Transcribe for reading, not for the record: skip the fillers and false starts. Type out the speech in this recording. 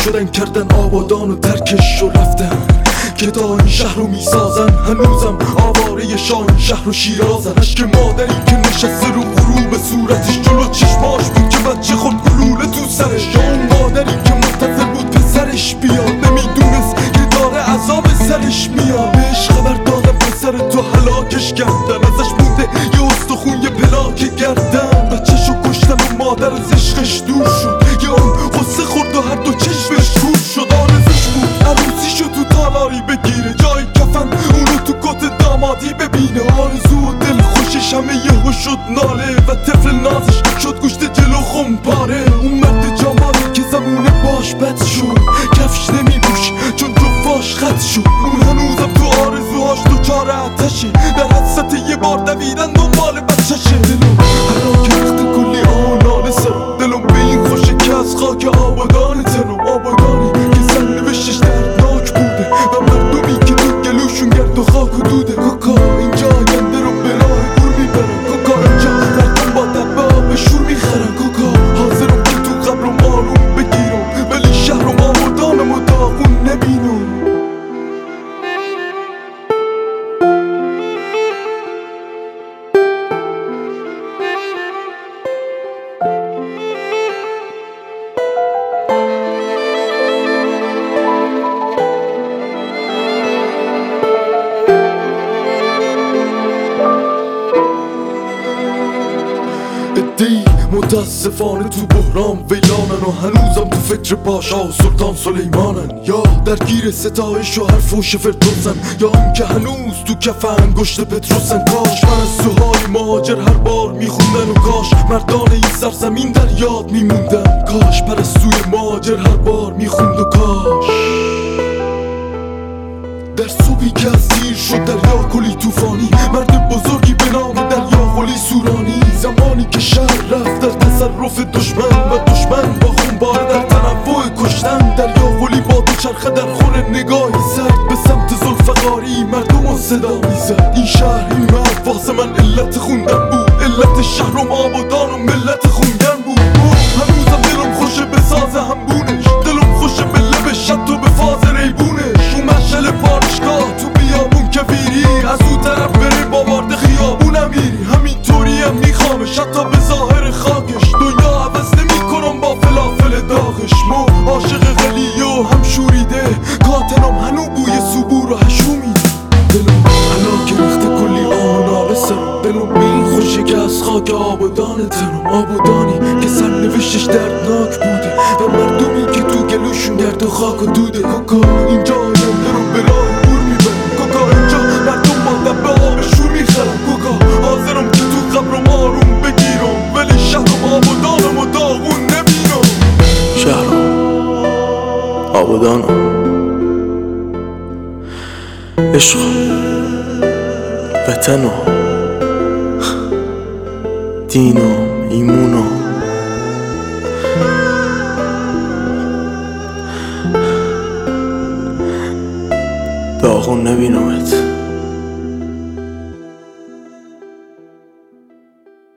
شدن کردن آبادان و ترکش و رفتن که تا این شهر رو میسازن. هنوزم آواره شاه شهر و شیرازن. عشق مادری که نشسته رو غروب صورتش جلو چشماش بود که بچه خورد گلوله تو سرش. یا اون مادری که منتظر بود پسرش بیاد، نمیدونست که داره عذاب سرش میاد. بهش خبر دادم پسر تو هلاکش کردن، ازش مونده یه استخون یه پلاک گردن. بچه‌شو کشتن و مادر از عشقش دور شد. یا اون غصه خورد و هر دو چشمش کور شد. آرزوش بود عروسیشو تو تالاری بگیره، جای کفن اونو تو کت دامادی ببینه. آرزو و دل خوشش همه یهو شد ناله و طفل نازش شد گوشت جلو خمپاره. اون مرد جامانی که زبونه باش بد شد، کفش نمیبوش چون جفاش خط شد. اون هنوزم تو آرزوهاش تو چار آتشه، در حدست یه بار دویدن دنبال بچهشه. دلم هلاک ریخته کلی آنال سرم، دلم به این خوشه که از خاک آبادان تنم. آبادانی که سرنوشتش دردناک بوده و مردمی که تو گلوشون گرد و خاک و دوده. کوکا اینجا آینده رو به راه گور میبرن. کوکا اینجا مردم با دبه آب شور میخرن. کوکا حاضرم که تو قبرم آروم بگیرم، ولی شهرم آبادانم و داغون نبینم. ادهی متاسفانه تو بحران ویلانن و هنوزم تو فکر پاشا و سلطان سلیمانن، یا درگیر ستایش و حرف و فردوسن، یا هم که هنوز تو کف انگشت پتروسن. کاش من از سوهای مهاجر هر بار میخوندن و کاش مردان این سرزمین در یاد میموندن. کاش پرستوی مهاجر هر بار میخوند و کاش در صبحی که از دیر شد دریا کلی توفانی، مرد بزرگی به نام دریا قلی سورانی. زمانی که شهر رفت در تصرف دشمن و دشمن با خونبار در تنوع کشتن. دریا قلی با دوچرخه در خور نگاه سرد به سمت ذوالفقاری مردم و صدا میزد. این شهر این مرد واسه من علت خوندن بود، علت شهرم آبادان و ملت خوندن بود. هنوزم دلم خوشه به ساز همبونش، دلم خوشه به لب شط و به فاز ریبونش. اون مشعل پارشگاه تو بیابون کویری، از اون طرف بره باورد خیابونم میری. همینطوری هم میخوامش حتی به ظاهر خاکش، دنیا عوض نمیکنم با فلافل داغش. مو عاشق غلیه و هم شوریده، کاتنم هنو بوی صبور و هشومی. دلم هلاک ریخته کلی آنال سرم، دلم به این خوشه که از خاک آبادان تنم. آبادانی که سرنوشتش دردناک بوده و مردمی که تو گلوشون گرد و خاک و دوده. کوکا اینجا آینده رو به راه گور میبرن. کوکا اینجا مردم با دبه آب شور میخرن. کوکا حاضرم که تو قبرم آروم بگیرم، ولی شهرم آبادانم و داغون نبینم. شهرم آبادانم، عشقم، وطنم، دینم، ایمونم. داغون نبینمت.